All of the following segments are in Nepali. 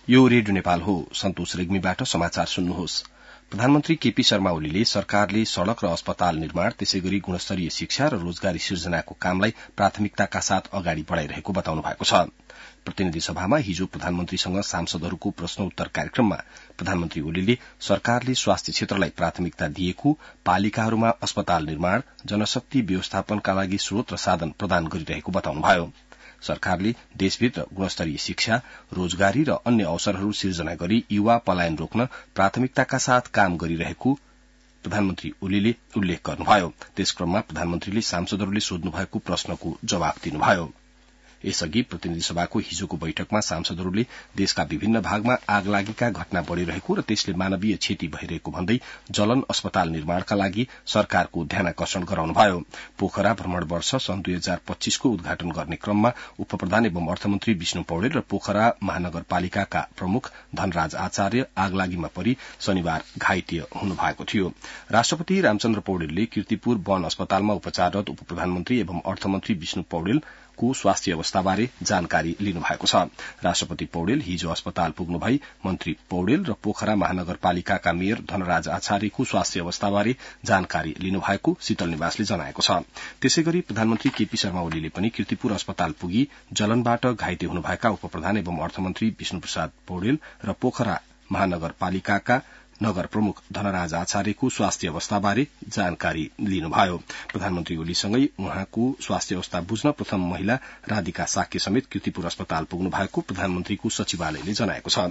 यो रेडियो नेपाल हो। सन्तोष रेग्मीबाट समाचार सुन्नुहोस्। प्रधानमन्त्री केपी शर्मा ओलीले सरकारले सड़क र अस्पताल निर्माण त्यसैगरी गुणस्तरीय शिक्षा र रोजगारी सिर्जनाको कामलाई प्राथमिकताका साथ अगाडि बढ़ाइरहेको बताउनु भएको छ। प्रतिनिधि सभामा हिजो प्रधानमन्त्रीसँग सांसदहरूको प्रश्नोत्तर कार्यक्रममा प्रधानमन्त्री ओलीले सरकारले स्वास्थ्य क्षेत्रलाई प्राथमिकता दिएको, पालिकाहरूमा अस्पताल निर्माण, जनशक्ति व्यवस्थापनका लागि स्रोत र साधन प्रदान गरिरहेको बताउनुभयो। सरकारले देशभित्र गुणस्तरीय शिक्षा, रोजगारी र अन्य अवसरहरू सिर्जना गरी युवा पलायन रोक्न प्राथमिकताका साथ काम गरिरहेको प्रधानमन्त्री ओलीले उल्लेख गर्नुभयो। त्यसक्रममा प्रधानमन्त्रीले सांसदहरूले सोध्नुभएको प्रश्नको जवाफ दिनुभयो। यसअघि प्रतिनिधि सभाको हिजोको बैठकमा सांसदहरूले देशका विभिन्न भागमा आगलागीका घटना बढ़िरहेको र त्यसले मानवीय क्षति भइरहेको भन्दै जलन अस्पताल निर्माणका लागि सरकारको ध्यानाकर्षण गराउनुभयो। पोखरा भ्रमण वर्ष सन् 2025 को उद्घाटन गर्ने क्रममा उपप्रधान एवं अर्थमन्त्री विष्णु पौडेल र पोखरा महानगरपालिकाका प्रमुख धनराज आचार्य आगलागीमा परि शनिबार घाइते हुनुभएको थियो। राष्ट्रपति रामचन्द्र पौडेलले कीर्तिपुर वन अस्पतालमा उपचाररत उपप्रधानमन्त्री एवं अर्थमन्त्री विष्णु पौडेल को स्वास्थ्य अवस्थाबारे जानकारी लिनुभएको छ। राष्ट्रपति पौडेल हिजो अस्पताल पुग्नु भई मन्त्री पौडेल र पोखरा महानगरपालिकाका मेयर धनराज आचार्यको स्वास्थ्य अवस्थाबारे जानकारी लिनुभएको शीतल निवासले जनाएको छ। त्यसैगरी प्रधानमन्त्री केपी शर्मा ओलीले पनि कीर्तिपुर अस्पताल पुगी जलनबाट घाइते हुनुभएका उपप्रधान एवं अर्थमन्त्री विष्णुप्रसाद पौडेल र पोखरा महानगरपालिकाका नगर प्रमुख धनराज आचार्यको स्वास्थ्य अवस्थाबारे जानकारी लिनुभयो। प्रधानमन्त्री ओलीसँगै उहाँको स्वास्थ्य अवस्था बुझ्न प्रथम महिला राधिका साक्य समेत कीर्तिपुर अस्पताल पुग्नु भएको प्रधानमन्त्रीको सचिवालयले जनाएको छ।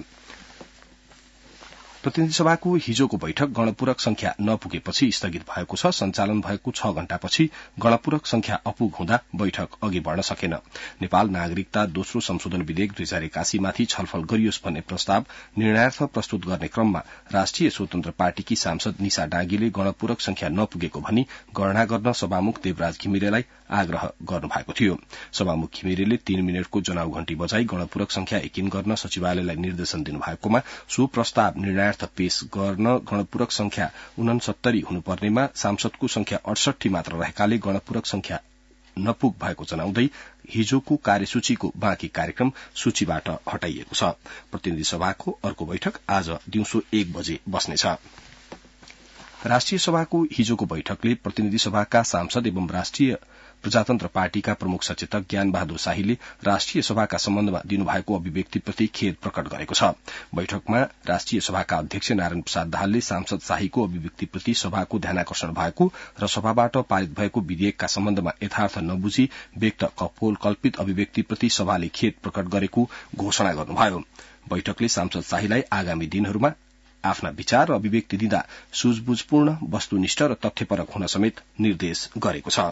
प्रतिनिधि सभाको हिजोको बैठक गणपूरक संख्या नपुगेपछि स्थगित भएको छ। सञ्चालन भएको 6 घण्टापछि गणपूरक संख्या अपुग हुँदा बैठक अघि बढ़न सकेन। नेपाल नागरिकता दोस्रो संशोधन विधेयक 2081 माथि छलफल गरियोस् भन्ने प्रस्ताव निर्णयार्थ प्रस्तुत गर्ने क्रममा राष्ट्रिय स्वतन्त्र पार्टीकी सांसद निशा डाँगीले गणपूरक संख्या नपुगेको भनी गणना गर्न सभामुख देवराज घिमिरेलाई आग्रह गर्नुभएको थियो। सभामुख घिमिरेले 3 मिनटको जनाउ घण्टी बजाई गणपूरक संख्या यकिन गर्न सचिवालयलाई निर्देशन दिनुभएकोमा सो प्रस्ताव निर्णयार्थ पेश गर्न गणपूरक संख्या 69 हुनुपर्नेमा सांसदको संख्या 68 मात्र रहेकाले गणपूरक संख्या नपुग भएको जनाउँदै हिजोको कार्यसूचीको बाँकी कार्यक्रम सूचीबाट हटाइएको छ। प्रतिनिधि सभाको अर्को बैठक आज दिउँसो 1 बजे बस्नेछ। राष्ट्रिय सभाको हिजोको बैठकले प्रतिनिधि सभाका सांसद एवं राष्ट्रिय प्रजातन्त्र पार्टीका प्रमुख सचेतक ज्ञान बहादुर शाहीले राष्ट्रिय सभाका सम्बन्धमा दिनुभएको अभिव्यक्तिप्रति खेद प्रकट गरेको छ। बैठकमा राष्ट्रिय सभाका अध्यक्ष नारायण प्रसाद दाहालले सांसद शाहीको अभिव्यक्तिप्रति सभाको ध्यानाकर्षण भएको र सभाबाट पारित भएको विधेयकका सम्बन्धमा यथार्थ नबुझी व्यक्त कल्पित अभिव्यक्तिप्रति सभाले खेद प्रकट गरेको घोषणा गर्नुभयो। बैठकले सांसद शाहीलाई आगामी दिनहरूमा आफ्ना विचार र अभिव्यक्ति दिँदा सूझबुझपूर्ण, वस्तुनिष्ठ र तथ्यपरक हुन समेत निर्देश गरेको छ।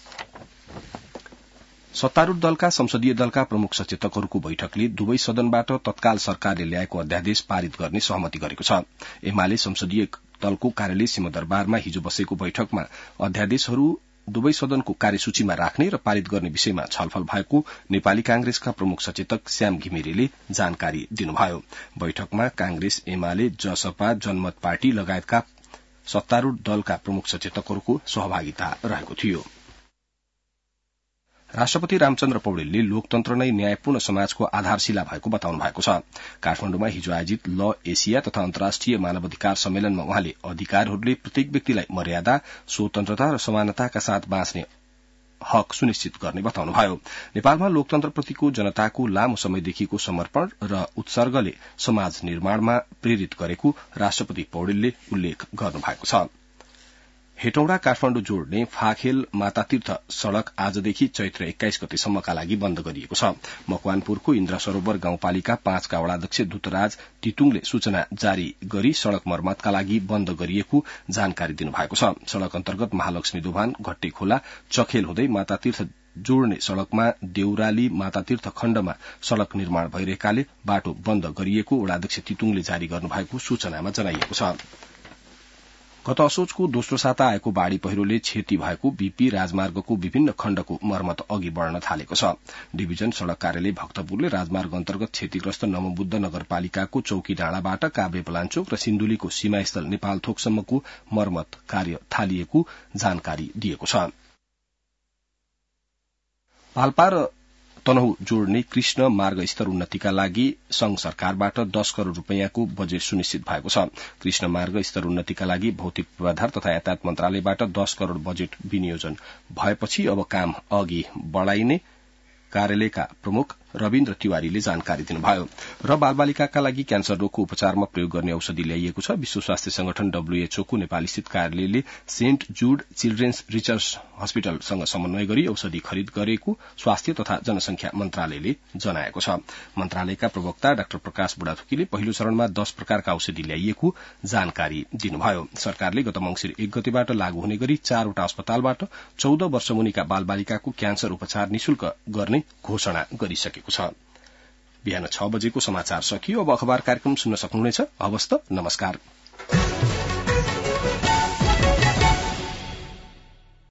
सत्तारूढ़ दलका संसदीय दलका प्रमुख सचेतकहरूको बैठकले दुवै सदनबाट तत्काल सरकारले ल्याएको अध्यादेश पारित गर्ने सहमति गरेको छ। एमाले संसदीय दलको कार्यालय सिंहदरबारमा हिजो बसेको बैठकमा अध्यादेशहरू दुवै सदनको कार्यसूचीमा राख्ने र पारित गर्ने विषयमा छलफल भएको नेपाली कांग्रेसका प्रमुख सचेतक श्याम घिमिरेले जानकारी दिनुभयो। बैठकमा कांग्रेस, एमाले, जसपा, जनमत पार्टी लगायतका सत्तारूढ़ दलका प्रमुख सचेतकहरूको सहभागिता रहेको थियो। राष्ट्रपति रामचन्द्र पौडेलले लोकतन्त्र नै न्यायपूर्ण समाजको आधारशिला भएको बताउनु भएको छ। काठमाडौँमा हिजो आयोजित ल एसिया तथा अन्तर्राष्ट्रिय मानवाधिकार सम्मेलनमा उहाँले अधिकारहरूले प्रत्येक व्यक्तिलाई मर्यादा, स्वतन्त्रता र समानताका साथ बाँच्ने हक सुनिश्चित गर्ने बताउनुभयो। नेपालमा लोकतन्त्रप्रतिको जनताको लामो समयदेखिको समर्पण र उत्सर्गले समाज निर्माणमा प्रेरित गरेको राष्ट्रपति पौडेलले उल्लेख गर्नुभएको छ। हेटौडा काठमाडौँ जोड्ने फाखेल मातातीर्थ सड़क आजदेखि चैत्र 21 गतेसम्मका लागि बन्द गरिएको छ। मकवानपुरको इन्द्र सरोवर गाउँपालिका 5 का वडाध्यक्ष दूतराज तितुङले सूचना जारी गरी सड़क मर्मतका लागि बन्द गरिएको जानकारी दिनुभएको छ। सड़क अन्तर्गत महालक्ष्मी दोभान, घट्टे खोला, चखेल हुँदै मातातीर्थ जोड्ने सड़कमा देउराली मातातीर्थ खण्डमा सड़क निर्माण भइरहेकाले बाटो बन्द गरिएको वडाध्यक्ष तितुङले जारी गर्नुभएको सूचनामा जनाइएको छ। गत असोजको दोस्रो साता आएको बाढ़ी पहिरोले क्षति भएको बीपी राजमार्गको विभिन्न खण्डको मर्मत अघि बढ़न थालेको छ। डिभिजन सड़क कार्यालय भक्तपुरले राजमार्ग अन्तर्गत क्षतिग्रस्त नवबुद्ध नगरपालिकाको चौकी डाँडाबाट काभ्रे पलाञ्चोक र सिन्धुलीको सीमास्थल नेपाल थोकसम्मको मर्मत कार्य थालिएको जानकारी दिएको छ। पाल्पा र तनहु जोड्ने कृष्ण मार्ग स्तर उन्नतिका लागि संघ सरकारबाट 10 करोड़ रूपियाँको बजेट सुनिश्चित भएको छ। कृष्ण मार्ग स्तर उन्नतिका लागि भौतिक पूर्वाधार तथा यातायात मन्त्रालयबाट 10 करोड़ बजेट विनियोजन भएपछि अब काम अघि बढ़ाइने कार्यालयका प्रमुख रविन्द्र तिवारीले जानकारी दिनुभयो। र बालबालिकाका लागि क्यान्सर रोगको उपचारमा प्रयोग गर्ने औषधि ल्याइएको छ। विश्व स्वास्थ्य संगठन WHO को नेपाली स्थित कार्यालयले सेन्ट जुड चिल्ड्रेन्स रिसर्च हस्पिटलसँग समन्वय गरी औषधि खरिद गरेको स्वास्थ्य तथा जनसंख्या मन्त्रालयले जनाएको छ। मन्त्रालयका प्रवक्ता डाक्टर प्रकाश बुढाथोकीले पहिलो चरणमा 10 प्रकारका औषधि ल्याइएको जानकारी दिनुभयो। सरकारले गत मंसिर 1 गतेबाट लागू हुने गरी 4 वटा अस्पतालबाट 14 वर्ष मुनिका बालबालिकाको क्यान्सर उपचार निशुल्क गर्ने घोषणा गरिसकेको छ। बिहान 6 बजेको समाचार सकियो। अब अखबार कार्यक्रम सुन्न सक्नुहुनेछ। हवस् त, नमस्कार।